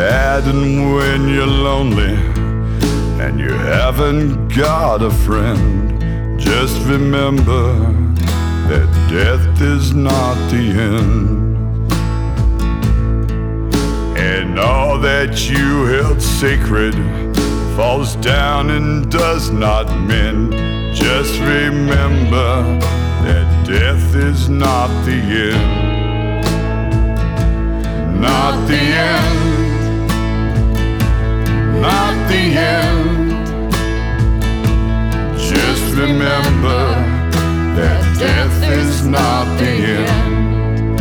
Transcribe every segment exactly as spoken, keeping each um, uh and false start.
sad and when you're lonely and you haven't got a friend, just remember that death is not the end. And all that you held sacred falls down and does not mend. Just remember that death is not the end. Not the end. Not the end. Just remember that death is not the end.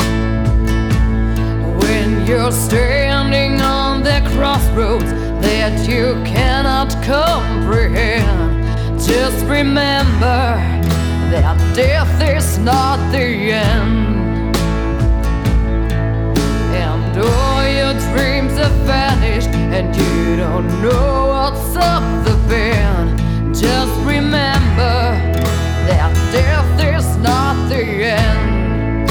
When you're standing on the crossroads that you cannot comprehend, just remember that death is not the end. And all your dreams have vanished and you don't know what's up the bend. Just remember that death is not the end.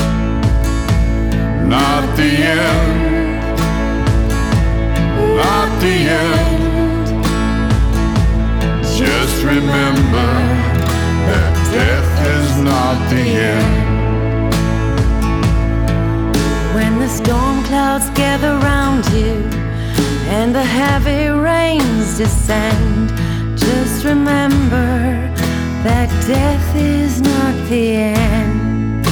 Not the end. Not the end. Just remember that death is not the end. When the storm clouds gather round you and the heavy rains descend, just remember that death is not the end.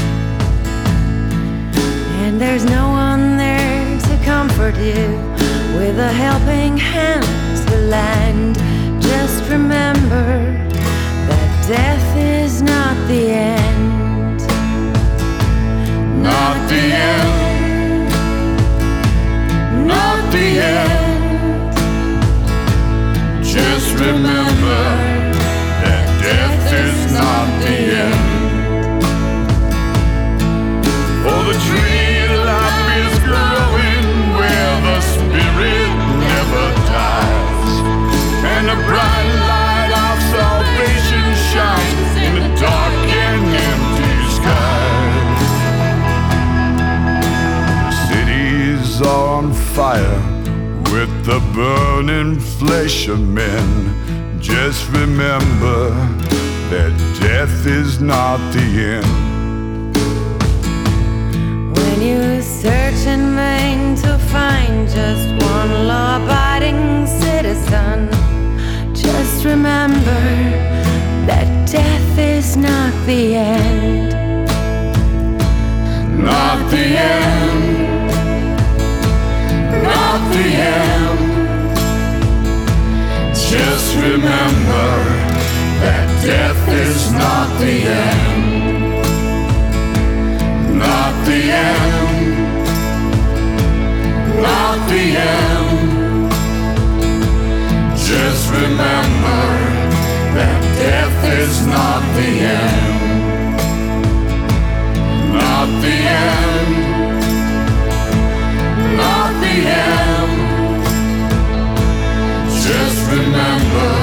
And there's no one there to comfort you with a helping hand to lend. Just remember that death is not the end. Not the end. Not the end. Just remember that death is not the end. For the tree of life is growing where the spirit never dies, and the bright light of salvation shines in the dark and empty skies. Cities are on fire with the burning flesh of men. Just remember that death is not the end. When you search in vain to find just one law-abiding citizen, just remember that death is not the end. Not the end. Not the end. Just remember that death is not the end. Not the end. Not the end. Just remember that death is not the end. Not the end. Not the end. Just remember